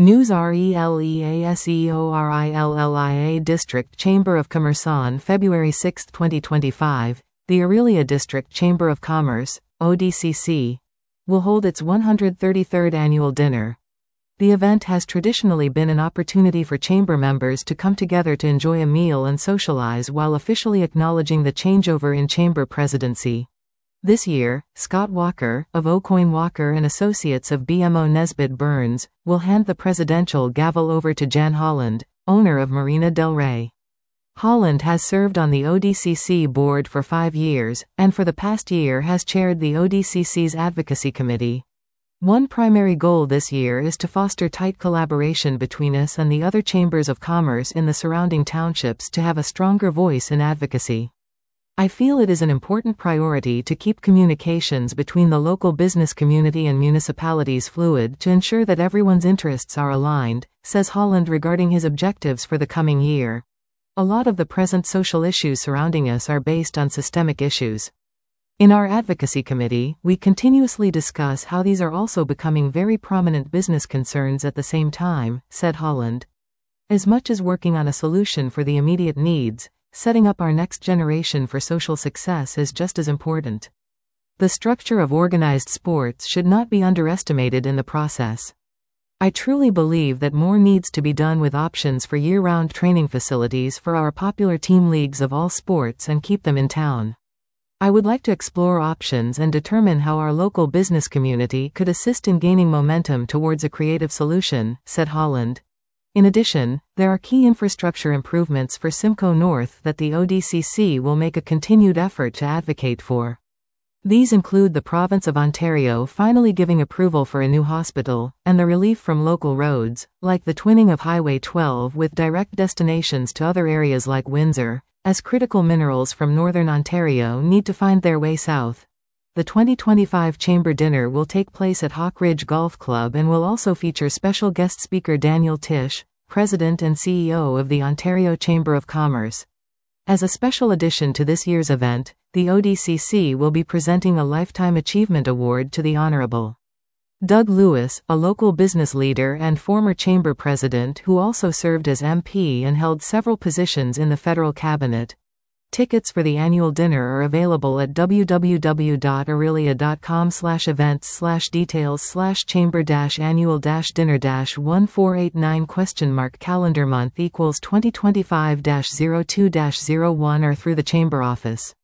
News RELEASEORILLIA District Chamber of Commerce on February 6, 2025, the Orillia District Chamber of Commerce, ODCC, will hold its 133rd annual dinner. The event has traditionally been an opportunity for chamber members to come together to enjoy a meal and socialize while officially acknowledging the changeover in chamber presidency. This year, Scott Walker, of Aucoin Walker and Associates of BMO Nesbitt Burns, will hand the presidential gavel over to Jan Holland, owner of Marina del Rey. Holland has served on the ODCC board for 5 years, and for the past year has chaired the ODCC's Advocacy Committee. One primary goal this year is to foster tight collaboration between us and the other chambers of commerce in the surrounding townships to have a stronger voice in advocacy. I feel it is an important priority to keep communications between the local business community and municipalities fluid to ensure that everyone's interests are aligned, says Holland regarding his objectives for the coming year. A lot of the present social issues surrounding us are based on systemic issues. In our advocacy committee, we continuously discuss how these are also becoming very prominent business concerns at the same time, said Holland. As much as working on a solution for the immediate needs, setting up our next generation for social success is just as important. The structure of organized sports should not be underestimated in the process. I truly believe that more needs to be done with options for year-round training facilities for our popular team leagues of all sports and keep them in town. I would like to explore options and determine how our local business community could assist in gaining momentum towards a creative solution, said Holland. In addition, there are key infrastructure improvements for Simcoe North that the ODCC will make a continued effort to advocate for. These include the province of Ontario finally giving approval for a new hospital, and the relief from local roads, like the twinning of Highway 12 with direct destinations to other areas like Windsor, as critical minerals from northern Ontario need to find their way south. The 2025 Chamber Dinner will take place at Hawk Ridge Golf Club and will also feature special guest speaker Daniel Tisch, President and CEO of the Ontario Chamber of Commerce. As a special addition to this year's event, the ODCC will be presenting a Lifetime Achievement Award to the Honorable Doug Lewis, a local business leader and former chamber president who also served as MP and held several positions in the federal cabinet. Tickets for the annual dinner are available at www.orillia.com/events/details/chamber-annual-dinner-1489 calendar month =2025-02-01 or through the chamber office.